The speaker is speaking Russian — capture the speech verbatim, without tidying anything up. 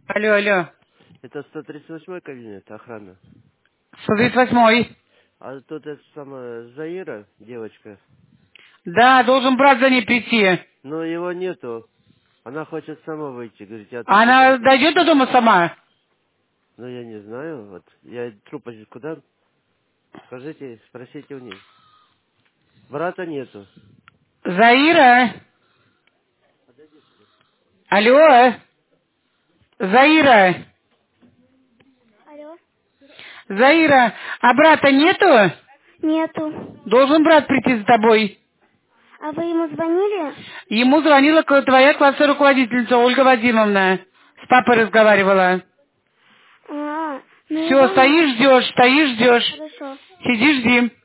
Алло, алло. Это сто тридцать восьмой кабинет, охрана. сто тридцать восьмой. А тут эта самая Заира, девочка. Да, должен брат за ней прийти. Но его нету. Она хочет сама выйти. Говорит, я тут Она буду. дойдет до дома сама? Ну, я не знаю. Вот я трубочку куда? Скажите, спросите у них. Брата нету. Заира? Алло? Заира? Алло? Заира, а брата нету? Нету. Должен брат прийти за тобой. А вы ему звонили? Ему звонила ко- твоя классная руководительница Ольга Вадимовна. С папой разговаривала. А, ну Все, его нет. стоишь, ждешь, стоишь, ждешь. Хорошо. Сиди, жди.